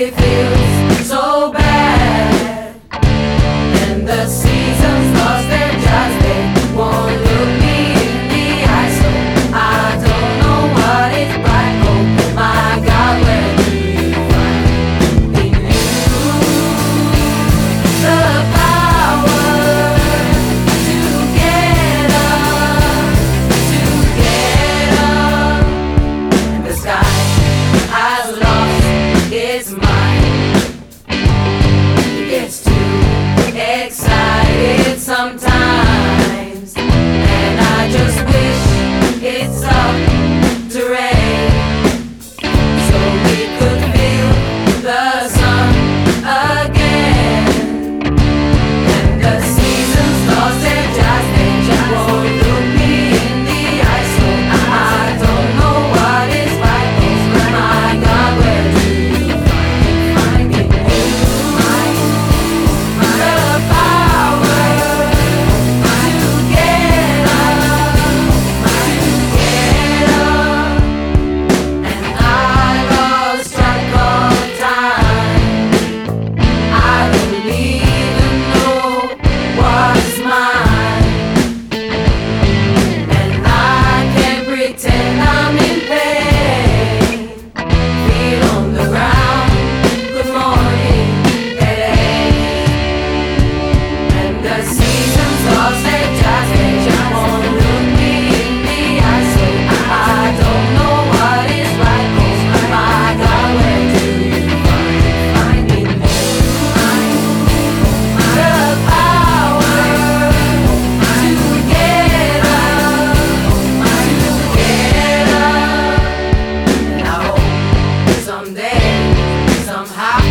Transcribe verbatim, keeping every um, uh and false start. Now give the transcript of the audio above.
it feels so bad. And the seasons lost their jazz, they won't look me in the eye. So I don't know what is black. Oh my God, where do you find in you the power to get up, to get up? And the sky has lost its mind. It gets too excited sometimes, and I just wish it's up to rain, so we could feel the sun again. And the seasons lost their jazz, they just won't look me in the eye. So I don't know what is right. Oh my God, where do you find, find it? The power to get up, to get up. And I lost track of time. I don't even know what's mine, and I can't pretend I'm in pain. Feet on the ground, good morning, headache. And the seasons lost their jazz, they just won't look me in the eye. So I don't know what is right. Oh my God, where do you find, find in you the power to get up, to get up? And I hope someday, somehow,